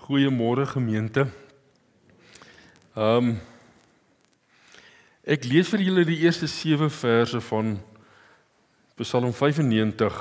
Goeiemôre gemeente. Ek lees vir julle die eerste 7 verse van Psalm 95.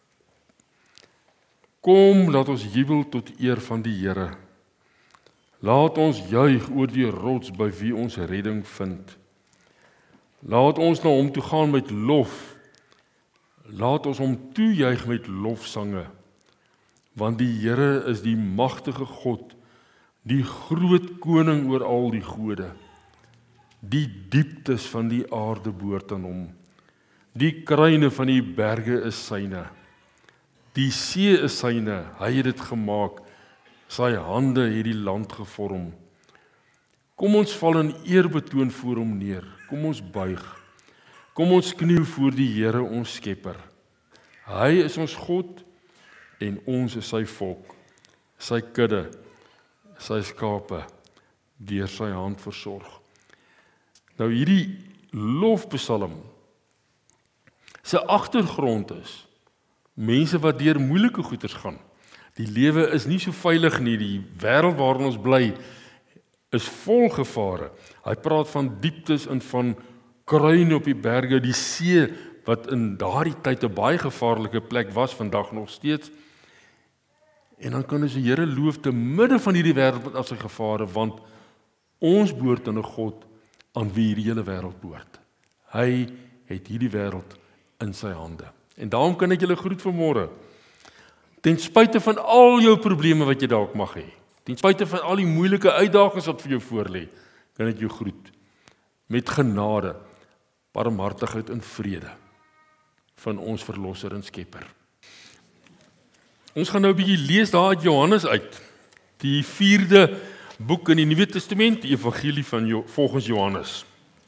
Kom, laat ons jubel tot eer van die Here. Laat ons juig oor die rots by wie ons redding vind. Laat ons na hom toe gaan met lof. Laat ons hom toejuig met lofsange. Want die Here is die magtige God, die groot koning oor al die gode. Die dieptes van die aarde behoort aan hom. Die kruine van die berge is syne. Die see is syne, hy het dit gemaak. Sy hande het die land gevorm. Kom ons val in eerbetoon voor hom neer. Kom ons buig. Kom ons kniel voor die Here ons Skepper. Hy is ons God en ons is sy volk, sy kudde, sy skape, deur sy hand versorg. Nou hierdie lofpsalm se agtergrond is mense wat deur moeilike goeters gaan. Die lewe is nie so veilig nie, die wêreld waarin ons bly is vol gevare. Hy praat van dieptes en van kruine op die berge, die see wat in daardie tyd 'n baie gevaarlike plek was, vandag nog steeds. En dan kan ons die Here loof te midde van hierdie wêreld met al sy gevare, want ons behoort aan 'n God aan wie hierdie hele wêreld behoort. Hy het hierdie wêreld in sy hande. En daarom kan ek julle groet vanmôre. Ten spyte van al jou probleme wat jy dalk mag hê, ten spyte van al die moeilike uitdagings wat vir jou voorlê, kan ek jou groet met genade, barmhartigheid en vrede van ons verlosser en skepper. Ons gaan nou 'n bietjie lees daar uit Johannes uit, die 4de boek in die Nuwe Testament, die Evangelie van volgens Johannes.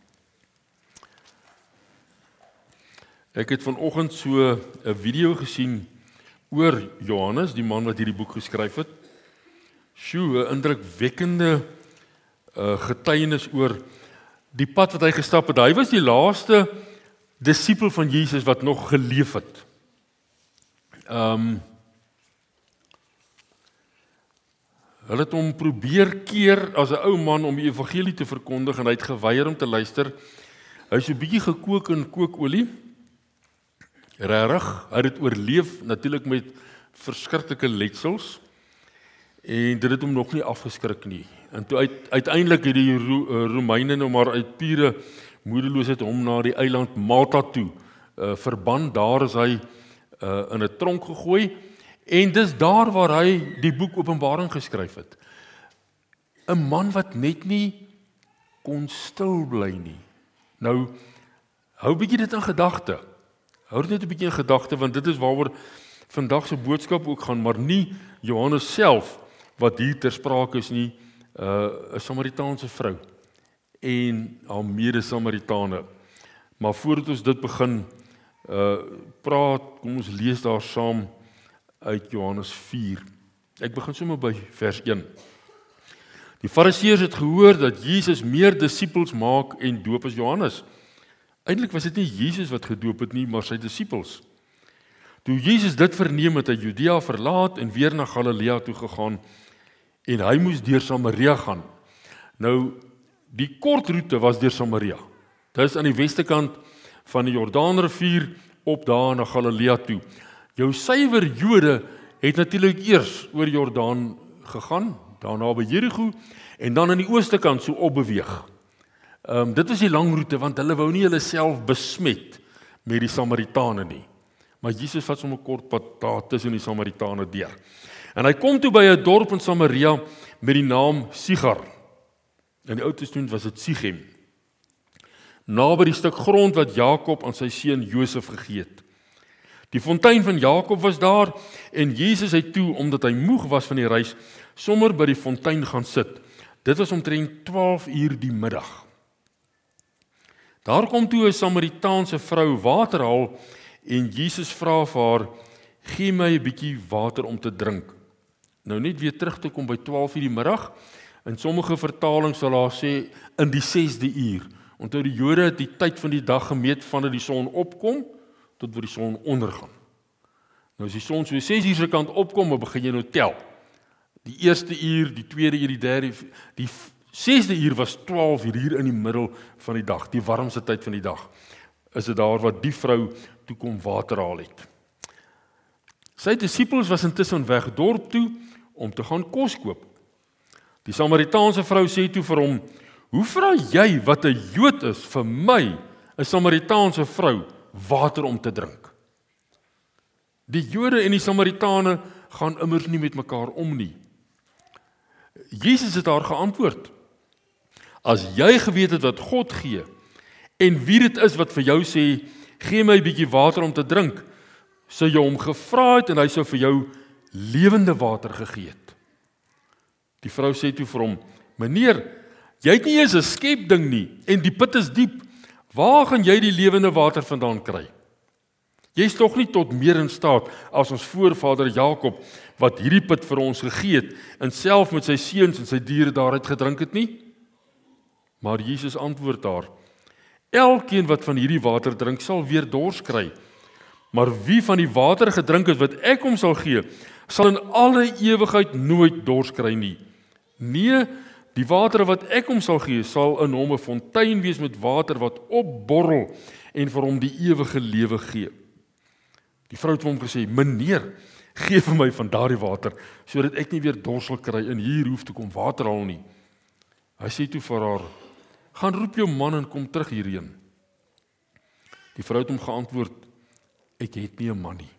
Ek het vanoggend so 'n video gesien oor Johannes, die man wat hierdie boek geskryf het. 'n Indrukwekkende getuienis oor die pad wat hy gestap het. Hy was die laaste disipel van Jesus wat nog geleef het. Hulle het hom probeer keer as 'n ou man om die evangelie te verkondig en hy het geweier om te luister. Hy het so 'n bietjie gekook in kookolie. Regtig, hy het dit oorleef natuurlik met verskriklike letsels en dit het hom nog nie afgeskrik nie. En toe uiteindelik het die Romeine nou maar uit pure moedeloosheid hom na die eiland Malta toe verban. Daar is hy in 'n tronk gegooi. En dis daar waar hy die boek Openbaring geskryf het. 'n Man wat net nie kon stil bly nie. Nou, hou bietjie dit in gedagte. Hou dit net 'n bietjie in gedagte, want dit is waaroor vandag se boodskap ook gaan, maar nie Johannes self wat hier ter sprake is nie, 'n Samaritaanse vrou en haar mede-Samaritane. Maar voordat ons dit begin praat, kom ons lees daar saam uit Johannes 4. Ek begin sommer by vers 1. Die Fariseërs het gehoor dat Jesus meer disippels maak en doop as Johannes. Eintlik was dit nie Jesus wat gedoop het nie, maar sy disippels. Toe Jesus dit verneem het hy Judea verlaat en weer na Galilea toe gegaan en hy moes deur Samaria gaan. Nou, die kort roete was deur Samaria. Dit is aan die weste kant van die Jordaanrivier op daar na Galilea toe. Jou suiwer Jode het natuurlik eers oor Jordaan gegaan, daarna by Jerigo en dan aan die ooste kant so opbeweeg. Dit was die lang roete want hulle wou nie hulle self besmet met die Samaritane nie. Maar Jesus vat sommer 'n kort pad daar tussen die Samaritane deur. En hy kom toe by 'n dorp in Samaria met die naam Sigar. In die Ou Testament was dit Sichem. Naby die stuk grond wat Jakob aan sy seun Josef gegee het. Die fontein van Jakob was daar en Jesus het toe, omdat hy moeg was van die reis, sommer by die fontein gaan sit. Dit was omtrent 12 uur die middag. Daar kom toe 'n Samaritaanse vrou water haal en Jesus vra vir haar, gee my 'n bietjie water om te drink. Nou net weer terug te kom by 12 uur die middag, in sommige vertalings sal daar sê in die 6de uur. Onthou die Jode het die tyd van die dag gemeet vandat die son opkom tot waar die son ondergaan. Nou as die son so 6 uur se kant opkom, dan begin jy nou tel. Die eerste uur, die tweede uur, die derde, die 6de uur was 12 uur hier in die middel van die dag, die warmste tyd van die dag. Is dit daar wat die vrou toe kom water haal het. Sy disippels was intussen weg dorp toe om te gaan kos koop. Die Samaritaanse vrou sê toe vir hom: "Hoe vra jy wat 'n Jood is vir my, 'n Samaritaanse vrou, water om te drink?" Die Jode en die Samaritane gaan immers nie met mekaar om nie. Jesus het haar geantwoord: "As jy geweet het wat God gee en wie dit is wat vir jou sê, gee my 'n bietjie water om te drink, sou jy hom gevra het en hy sou vir jou lewende water gegee het." Die vrou sê toe vir hom: "Meneer, jy het nie eens 'n skepding nie en die put is diep. Waar gaan jy die lewende water vandaan kry? Jy is tog nie tot meer in staat as ons voorvader Jakob wat hierdie put vir ons gegee het en self met sy seuns en sy diere daaruit gedrink het nie?" Maar Jesus antwoord haar: "Elkeen wat van hierdie water drink sal weer dors kry. Maar wie van die water gedrink het wat ek hom sal gee, sal in alle ewigheid nooit dors kry nie. Nee, die water wat ek hom sal gee, sal in hom 'n fontein wees met water wat opborrel en vir hom die ewige lewe gee." Die vrou het hom gesê: "Meneer, gee vir my van daardie water, sodat ek nie weer dors sal kry en hier hoef te kom water haal nie." Hy sê toe vir haar: "Gaan roep jou man en kom terug hierheen." Die vrou het hom geantwoord: "Ek het nie 'n man nie."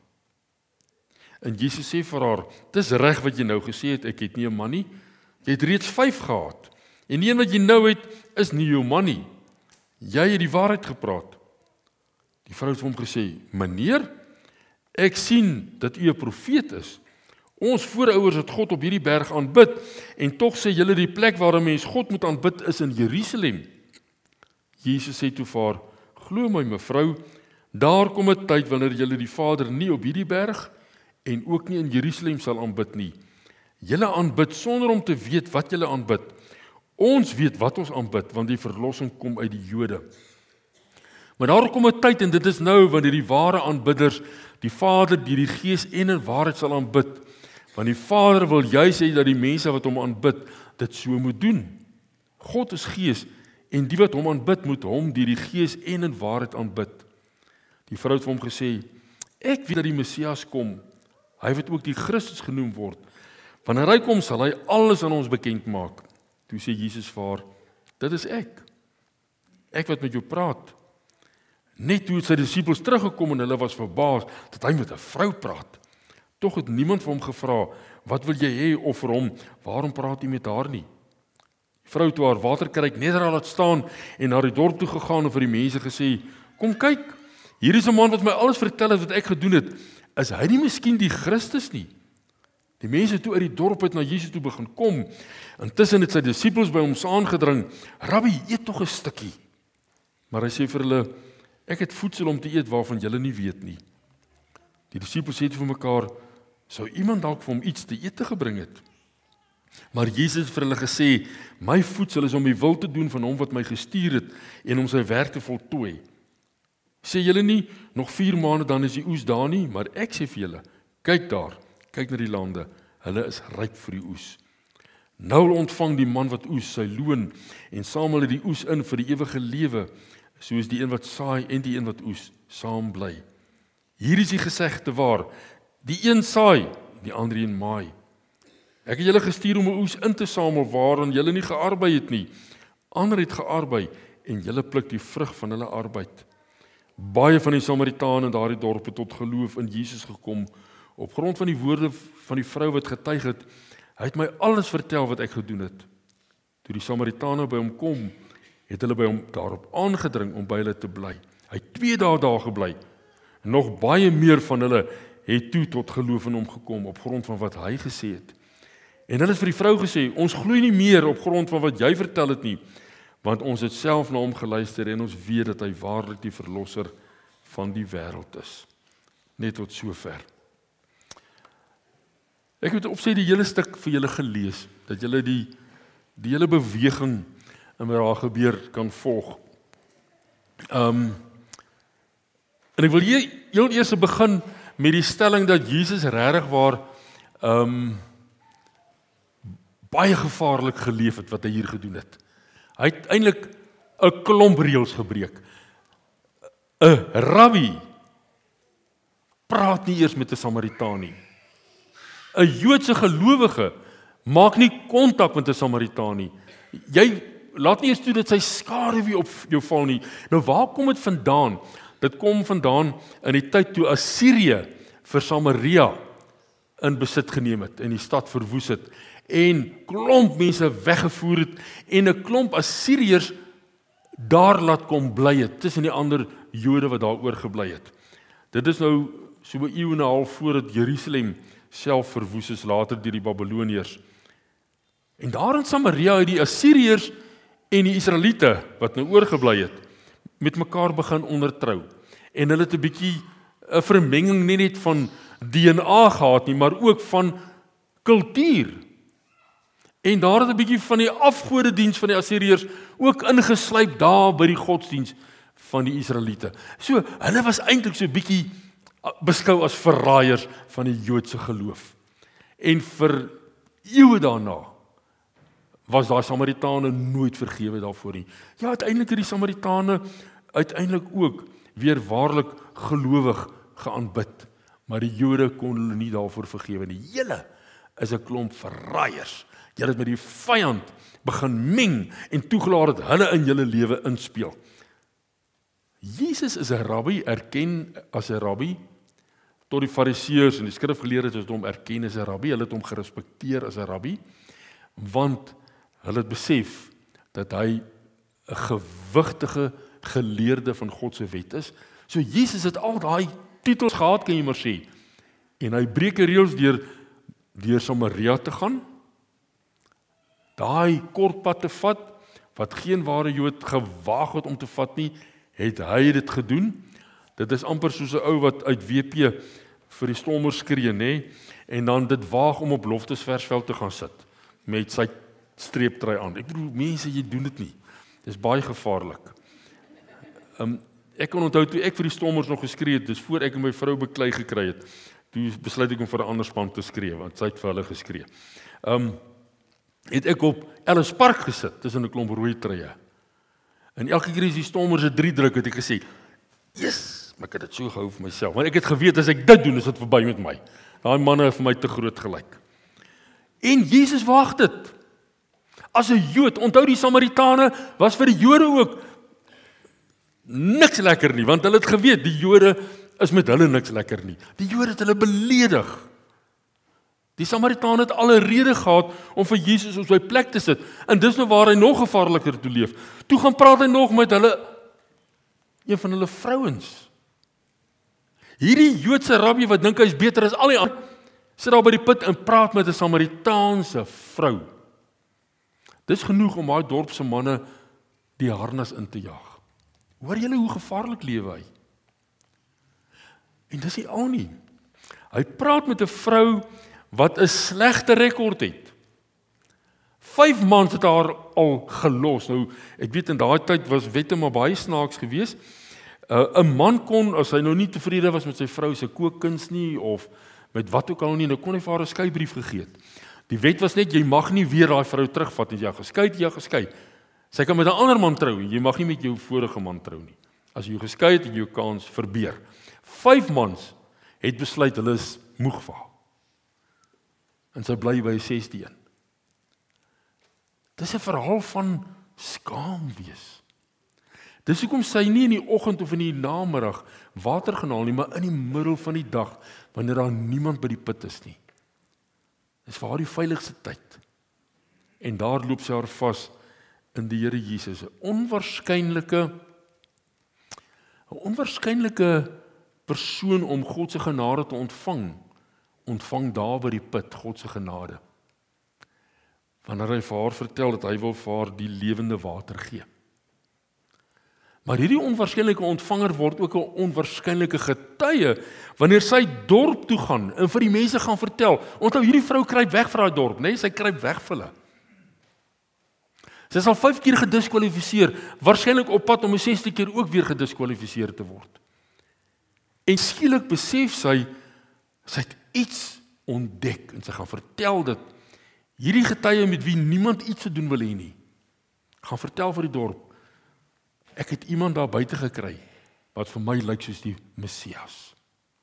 En Jesus sê vir haar: "Dis reg wat jy nou gesê het, ek het nie 'n man nie. Jy het reeds 5 gehad. En die een wat jy nou het, is nie jou man nie. Jy het die waarheid gepraat." Die vrou het hom gesê: "Meneer, ek sien dat u 'n profeet is. Ons voorouers het God op hierdie berg aanbid en tog sê julle die plek waar 'n mens God moet aanbid is in Jerusalem." Jesus sê toe vir haar: "Glo my mevrou, daar kom 'n tyd wanneer julle die Vader nie op hierdie berg en ook nie in Jerusalem sal aanbid nie. Julle aanbid sonder om te weet wat julle aanbid. Ons weet wat ons aanbid, want die verlossing kom uit die Jode. Maar daar kom 'n tyd en dit is nou wanneer die ware aanbidders die Vader deur die Gees en in waarheid sal aanbid, want die Vader wil juis hê dat die mense wat hom aanbid dit so moet doen. God is Gees en die wat hom aanbid moet hom deur die Gees en in waarheid aanbid." Die vrou het vir hom gesê: "Ek weet dat die Messias kom, hy wat ook die Christus genoem word. Wanneer hy kom, sal hy alles aan ons bekend maak." Toe sê Jesus vir haar: "Dit is ek wat met jou praat." Net toe het sy disippels teruggekom en hulle was verbaas dat hy met 'n vrou praat. Tog het niemand vir hom gevra: "Wat wil jy hê?" of vir hom: "Waarom praat jy met haar nie?" Die vrou toe haar waterkruik neder laat staan en na die dorp toe gegaan en vir die mense gesê: "Kom kyk, hier is 'n man wat my alles vertel het wat ek gedoen het. Is hy nie miskien die Christus nie?" Die mense toe uit die dorp het na Jesus toe begin kom. Intussen het sy disippels by hom saamgedring: "Rabbi, eet tog 'n stukkie." Maar hy sê vir hulle: "Ek het voedsel om te eet waarvan julle nie weet nie." Die disippels sê vir mekaar: "Sou iemand dalk vir hom iets te eet gebring het?" Maar Jesus het vir hulle gesê: "My voedsel is om die wil te doen van hom wat my gestuur het en om sy werk te voltooi. Sê julle nie, nog 4 maande dan is die oes daar nie, maar ek sê vir julle, kyk daar, kyk na die lande, hulle is ryp vir die oes. Nou ontvang die man wat oes sy loon en samel hy die oes in vir die ewige lewe, soos die een wat saai en die een wat oes saam bly. Hier is die gesegde waar, die een saai, die ander een maai. Ek het julle gestuur om 'n oes in te samel waarin julle nie gearbei het nie. Ander het gearbei en julle pluk die vrug van hulle arbeid." Baie van die Samaritane in daardie dorp het tot geloof in Jesus gekom op grond van die woorde van die vrou wat getuig het: "Hy het my alles vertel wat ek gedoen het." Toe die Samaritane by hom kom, het hulle by hom daarop aangedring om by hulle te bly. Hy het 2 dae daar gebly. En nog baie meer van hulle het toe tot geloof in hom gekom op grond van wat hy gesê het. En hulle het vir die vrou gesê: "Ons glo nie meer op grond van wat jy vertel het nie, want ons het self na hom geluister en ons weet dat hy waarlik die verlosser van die wêreld is." Net tot sover. Ek het opsê die hele stuk vir julle gelees, dat julle die hele beweging en wat daar gebeur kan volg. En ek wil heel eers begin met die stelling dat Jesus regtig waar baie gevaarlik geleef het wat hy hier gedoen het. Hy het eintlik 'n klomp reëls gebreek. 'n Rabbi praat nie eers met 'n Samaritaan nie. 'n Joodse gelowige maak nie kontak met 'n Samaritaan nie. Jy laat nie eers toe dat sy skaduwee op jou val nie. Nou waar kom dit vandaan? Dit kom vandaan in die tyd toe Assirië vir Samaria in besit geneem het en die stad verwoes het en klomp mense weggevoer het en 'n klomp Assiriërs daar laat kom bly het tussen die ander Jode wat daar oorgebly het. Dit is nou so 'n eeu en 'n half voordat Jerusalem self verwoes is later deur die Babiloniërs. En daar in Samaria het die Assiriërs en die Israeliete wat nou oorgebly het met mekaar begin ondertrou. En hulle het 'n bietjie 'n vermenging nie net van DNA gehad nie, maar ook van kultuur. En daar het 'n bietjie van die afgodediens van die Assiriërs ook ingeslyp daar by die godsdiens van die Israeliete. So, hulle was eintlik so 'n bietjie beskou as verraaiers van die Joodse geloof. En vir eeue daarna was daai Samaritane nooit vergewe daarvoor nie. Ja, uiteindelik het die Samaritane uiteindelik ook weer waarlik gelowig geaanbid, maar die Jode kon hulle nie daarvoor vergewe nie. Julle is 'n klomp verraaiers. Julle het met die vyand begin meng en toegelaat dat hulle in julle lewe inspeel. Jesus is 'n rabbi, erken as 'n rabbi, tot die Fariseërs en die skrifgeleerdes het hom erken as 'n rabbi, hulle het hom gerespekteer as 'n rabbi, want hulle het besef dat hy 'n gewigtige geleerde van God se wet is. So Jesus het al daai titels gehad, kan jy maar sê. En hy breek die reëls deur Samaria te gaan. Daai kort pad te vat wat geen ware Jood gewaag het om te vat nie, het hy dit gedoen. Dit is amper soos 'n ou wat uit WP vir die stommers skree, nê, en dan dit waag om op Loftesversveld te gaan sit met sy streeptrui aan. Ek bedoel, mense, jy doen dit nie. Dis baie gevaarlik. Ek kan onthou toe ek vir die stommers nog geskree het, dis voor ek en my vrou beklei gekry het. Toe besluit ek om vir 'n ander span te skree, want sy het vir hulle geskree. Het ek op Ellis Park gesit tussen 'n klomp rooi truie. En elke keer as die stommers 'n 3 druk, het ek gesê, "Yes, maar ek het dit so gehou vir myself." Want ek het geweet as ek dit doen, is dit verby met my. Daai manne is vir my te groot gelyk. En Jesus waag dit. As 'n Jood, onthou die Samaritane was vir die Jode ook niks lekker nie, want hulle het geweet die Jode is met hulle niks lekker nie. Die Jode het hulle beledig. Die Samaritane het alle rede gehad om vir Jesus op sy plek te sit. En dis nou waar hy nog gevaarliker toe leef. Toe gaan praat hy nog met hulle, een van hulle vrouens. Hierdie Joodse rabbi wat dink hy is beter as al die ander, sit daar by die put en praat met 'n Samaritaanse vrou. Dis genoeg om daai dorp se manne die harnas in te jaag. Hoor julle hoe gevaarlik lewe hy? En dis nie al nie. Hy praat met 'n vrou wat 'n slegte rekord het. 5 mans het haar al gelos. Nou, ek weet in daai tyd was wette maar baie snaaks geweest. 'n Man kon, as hy nou nie tevrede was met sy vrou se kookkuns nie, of met wat ook al nie, nou kon hy vir haar 'n skeibrief gegee het. Die wet was net, jy mag nie weer daai vrou terugvat nie. Jy geskei. Sy kan met 'n ander man trou, jy mag nie met jou vorige man trou nie. As jy geskei het, het jy jou kans verbeur. 5 mans het besluit, hulle is moeg vir haar. En sy bly by 6de een. Dis 'n verhaal van skaam wees. Dis hoekom sy nie in die oggend of in die namiddag water gaan haal nie, maar in die middel van die dag, wanneer daar niemand by die put is nie. Dis vir haar die veiligste tyd. En daar loop sy haar vas in die Here Jesus. 'n onwaarskynlike persoon om God se genade te ontvang daar by die put, God se genade. Wanneer hy vir haar vertel dat hy wil vir haar die lewende water gee. Maar hierdie onwaarskynlike ontvanger word ook 'n onwaarskynlike getuie wanneer sy dorp toe gaan en vir die mense gaan vertel. Onthou, hierdie vrou kruip weg vir haar dorp, né? Sy kruip weg vir hulle. Sy is al 5 keer gediskwalifiseer, waarskynlik op pad om 'n 6de keer ook weer gediskwalifiseer te word. En skielik besef sy het iets ontdek en sy gaan vertel dit Hierdie getuie met wie niemand iets te doen wil hê nie, gaan vertel vir die dorp, ek het iemand daar buite gekry, wat vir my lyk soos die Messias.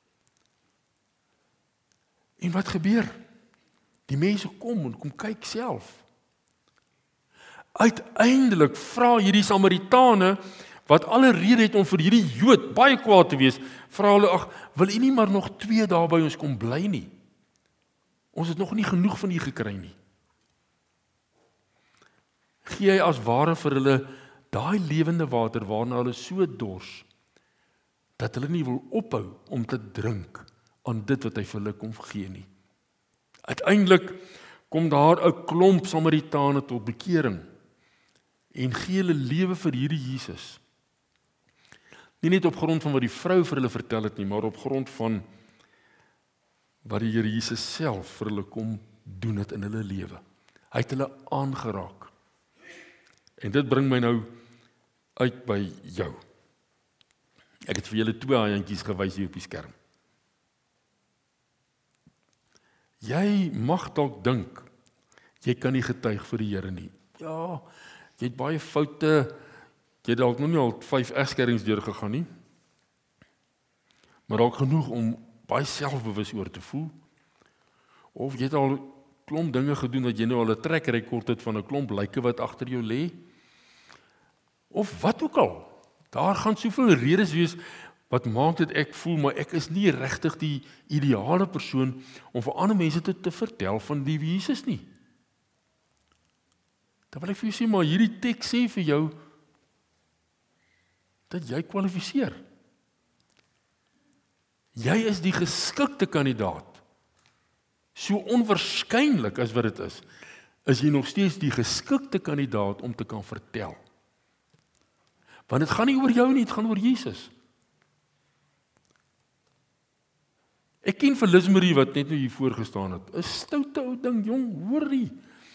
En wat gebeur? Die mense kom en kom kyk self. Uiteindelik vra hierdie Samaritane, wat alle rede het om vir hierdie Jood baie kwaad te wees, vra hulle, ag, wil u nie maar nog 2 dae by ons kom bly nie? Ons het nog nie genoeg van u gekry nie. Gee hy as ware vir hulle daai lewende water waarna hulle so dors, dat hulle nie wil ophou om te drink aan dit wat hy vir hulle kom gee nie. Uiteindelik kom daar 'n klomp Samaritane tot bekering en gee hulle lewe vir hierdie Jesus. Nie net op grond van wat die vrou vir hulle vertel het nie, maar op grond van wat die Here Jesus self vir hulle kom doen het in hulle lewe. Hy het hulle aangeraak. En dit bring my nou uit by jou. Ek het vir julle 2 haantjies gewys hier op die skerm. Jy mag dalk dink, jy kan nie getuig vir die Here nie. Ja, jy het baie foute, jy het dalk nog nie al 5 egskerings deurgegaan nie, maar dalk genoeg om baie selfbewus oor te voel, of jy het al klomp dinge gedoen, dat jy nou al 'n trek rekord het van 'n klomp lyke wat agter jou lê, of wat ook al. Daar gaan soveel redes wees wat maak dit ek voel, maar ek is nie regtig die ideale persoon om vir ander mense te vertel van die Jesus nie. Dan wil ek vir jou sê, maar hierdie teks sê vir jou dat jy kwalifiseer. Jy is die geskikte kandidaat. So onwaarskynlik as wat dit is jy nog steeds die geskikte kandidaat om te kan vertel. Want dit gaan nie oor jou nie, dit gaan oor Jesus. Ek ken vir Lismarie wat net nou hier voorgestaan het. 'n stoute ou ding, jong, hoorie.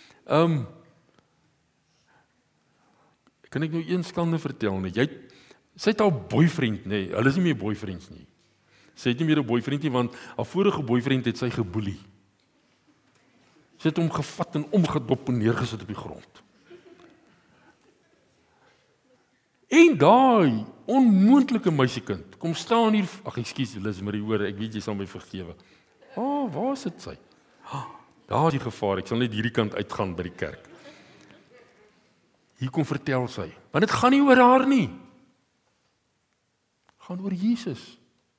Kan ek nou een skande vertel nie? Sy het haar boyfriend, nee, hulle is nie meer boyfriends nie. Sy het nie meer 'n boyfriend nie, want haar vorige boyfriend het sy geboelie. Sy het hom gevat en omgedop en neergesit op die grond. En daai onmoontlike meisiekind kom staan hier, ag ekskuus Lismarie, hoor, ek weet jy sal my vergewe. Waar sit sy? Daar is die gevaar, ek sal net hierdie kant uitgaan by die kerk. Hier kom vertel sy, want dit gaan nie oor haar nie. Het gaan oor Jesus.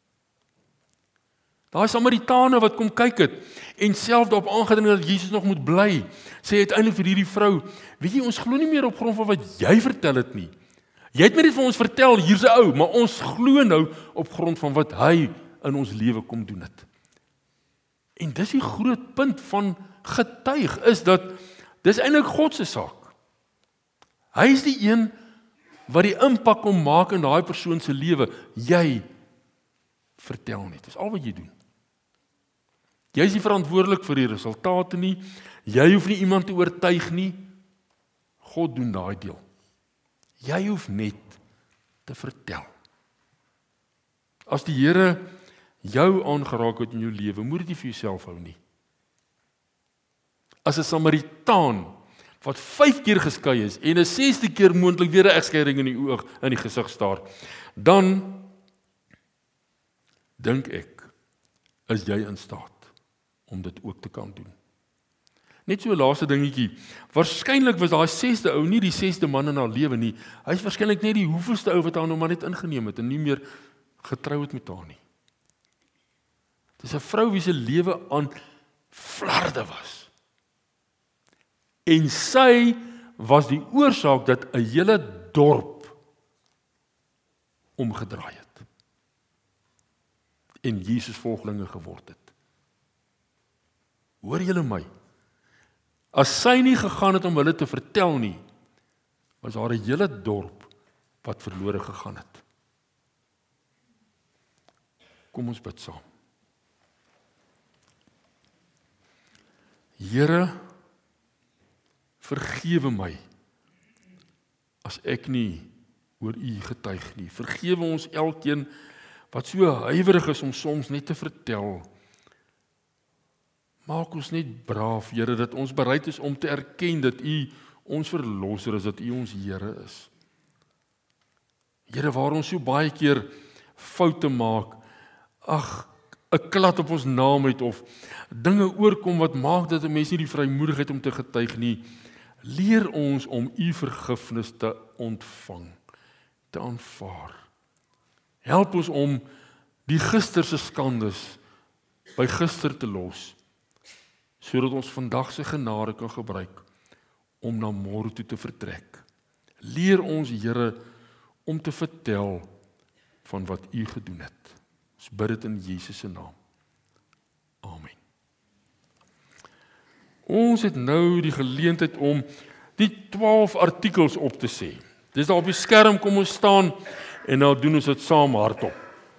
Daai Samaritane wat kom kyk het en self daarop aangedring dat Jesus nog moet bly, sê uiteindelik vir hierdie vrou, weet jy, ons glo nie meer op grond van wat jy vertel het nie. Jy het my net vir ons vertel, hier's 'n ou, maar ons glo nou op grond van wat hy in ons lewe kom doen het. En dis die groot punt van getuig, is dat dis eintlik God se saak. Hy is die een wat die impak kom maak in daai persoon se lewe. Jy vertel net, dis al wat jy doen. Jy is nie verantwoordelik vir die resultate nie, jy hoef nie iemand te oortuig nie, God doen daai deel. Jy hoef net te vertel. As die Here jou aangeraak het in jou lewe, moet dit nie vir jouself hou nie. As 'n Samaritaan wat 5 keer geskei is en 'n 6de keer moontlik weer 'n egskeiding in die oog in die gesig staar, dan dink ek is jy in staat om dit ook te kan doen. Net so 'n laaste dingetjie. Waarskynlik was daai 6de ou nie die 6de man in haar lewe nie. Hy is waarskynlik net die hoeveelste ou wat haar nou maar net ingeneem het en nie meer getrou het met haar nie. Dis 'n vrou wie se lewe aan flarde was. En sy was die oorsaak dat 'n hele dorp omgedraai het en Jesus volgelinge geword het. Hoor julle my? As sy nie gegaan het om hulle te vertel nie, was daar 'n hele dorp wat verlore gegaan het. Kom ons bid saam. Here, vergewe my as ek nie oor U getuig nie. Vergewe ons elkeen wat so huiwerig is om soms net te vertel, Maak ons net braaf, Here, dat ons bereid is om te erken dat U ons verlosser is, dat U ons Here is. Here, waar ons so baie keer foute maak, 'n klad op ons naam het of dinge oorkom wat maak dat 'n mens nie die vrymoedigheid om te getuig nie, leer ons om U vergifnis te ontvang, te aanvaar. Help ons om die gister se skandes by gister te los, sodat ons vandag se genade kan gebruik om na môre toe te vertrek. Leer ons, Here, om te vertel van wat U gedoen het. Ons bid dit in Jesus se naam. Amen. Ons het nou die geleentheid om die 12 artikels op te sê. Dis daar op die skerm, kom ons staan en nou doen ons dit saam hardop.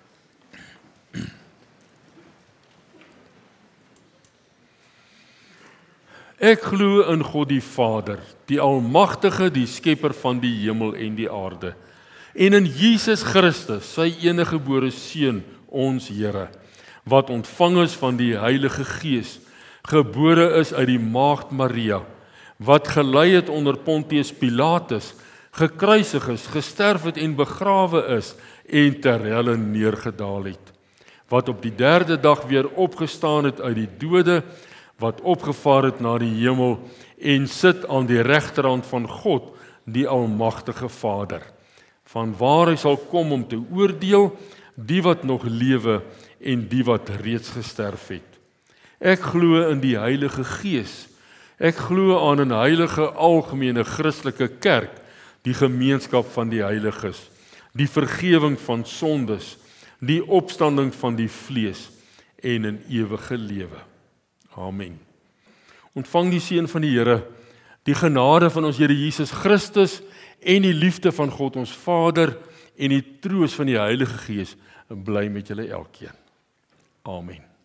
Ek glo in God die Vader, die Almagtige, die Skepper van die hemel en die aarde, en in Jesus Christus, sy eniggebore Seun, ons Here, wat ontvang is van die Heilige Gees, gebore is uit die Maagd Maria, wat gelei het onder Pontius Pilatus, gekruisig is, gesterf het en begrawe is, en ter helle neergedaal het, wat op die 3de dag weer opgestaan het uit die dode, wat opgevaar het na die hemel en sit aan die regterhand van God, die Almagtige Vader, vanwaar hy sal kom om te oordeel die wat nog lewe en die wat reeds gesterf het. Ek glo in die Heilige Gees. Ek glo aan 'n heilige algemene Christelike kerk, die gemeenskap van die heiliges, die vergifnis van sondes, die opstanding van die vlees en 'n ewige lewe. Amen. Ontvang die seën van die Here, die genade van ons Here Jesus Christus en die liefde van God ons Vader en die troos van die Heilige Gees bly met julle elkeen. Amen.